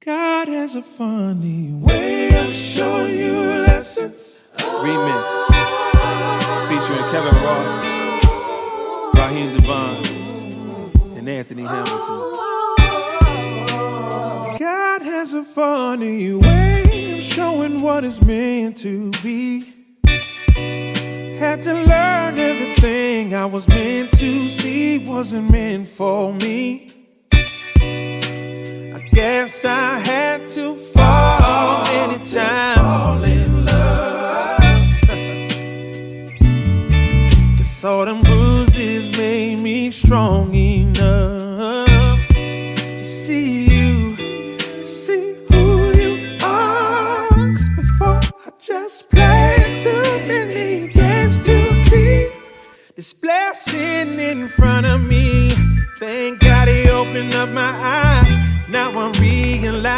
God has a funny way of showing you lessons. Remix featuring Kevin Ross, Raheem Devon, and Anthony Hamilton. God has a funny way of showing what is meant to be. Had to learn everything I was meant to see wasn't meant for me. I guess I had to fall many times. Fall in love. 'Cause all them bruises made me strong enough to see you, to see who you are. 'Cause before I just played too many games to see this blessing in front of me. Thank God he opened up my eyes. Now I realize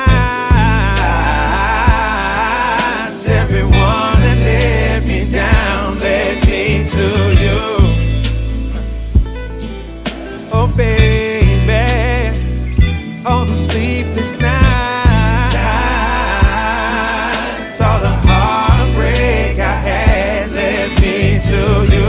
everyone that let me down led me to you. Oh baby, all the sleepless nights, all the heartbreak I had led me to you.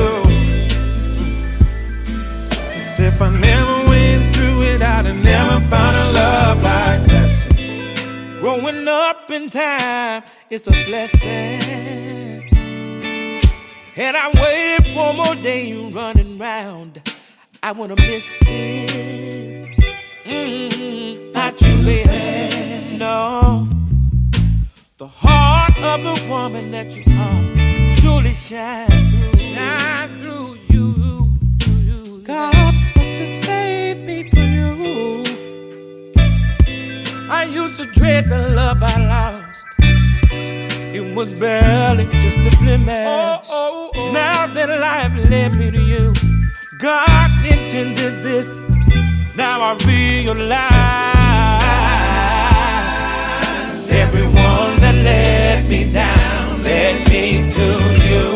'Cause if I never went through it, I'd have never found a love like lessons. Growing up in time, it's a blessing. And I waited one more day running round. I wouldn't miss this. Not you, baby. No. The heart of the woman that you are surely shine through you. God must have saved me for you. I used to dread the love I lost. It was barely just a blemish. Now that life led me to you, God intended this. Now I realize everyone that let me down led me to you.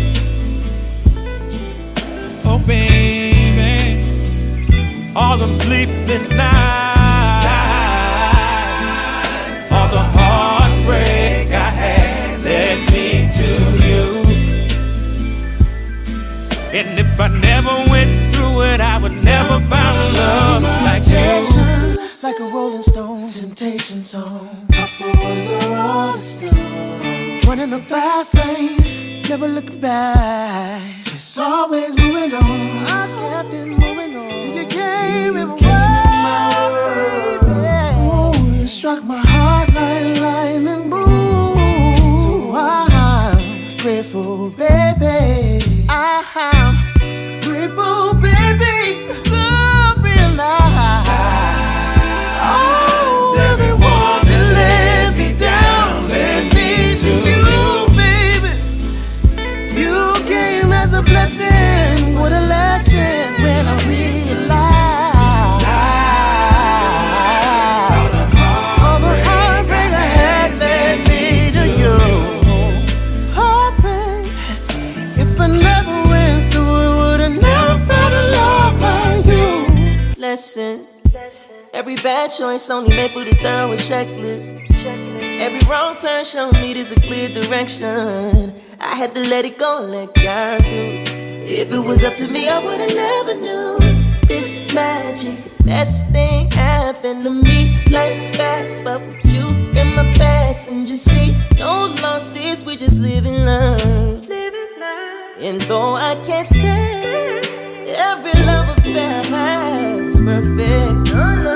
Oh baby, all them sleepless nights, all the heartbreak I had led me to you. And if I never went through it, I would never find love like you. Like a rolling stone, temptation song. Papa was a rolling stone, running a fast lane, never looking back. Just always moving on. I kept it moving on till you came in my way. Oh, you struck my heart like lightning boom. So I'm grateful, baby. I'm grateful, baby, 'cause I realize everyone that let me down led me to you, baby. You came as a blessing, what a lesson when I realized all the heartbreak I had led me to you. Heartbreak, if I never went through it, would've never found a love like you. Lessons. Every bad choice only made with a thorough checklist. Every wrong turn showed me there's a clear direction. I had to let it go and let God do. If it was up to me, I would've never knew this magic. Best thing happened to me. Life's fast, but with you in my past, and just see no losses, we just live and learn. And though I can't say every love affair I had was perfect,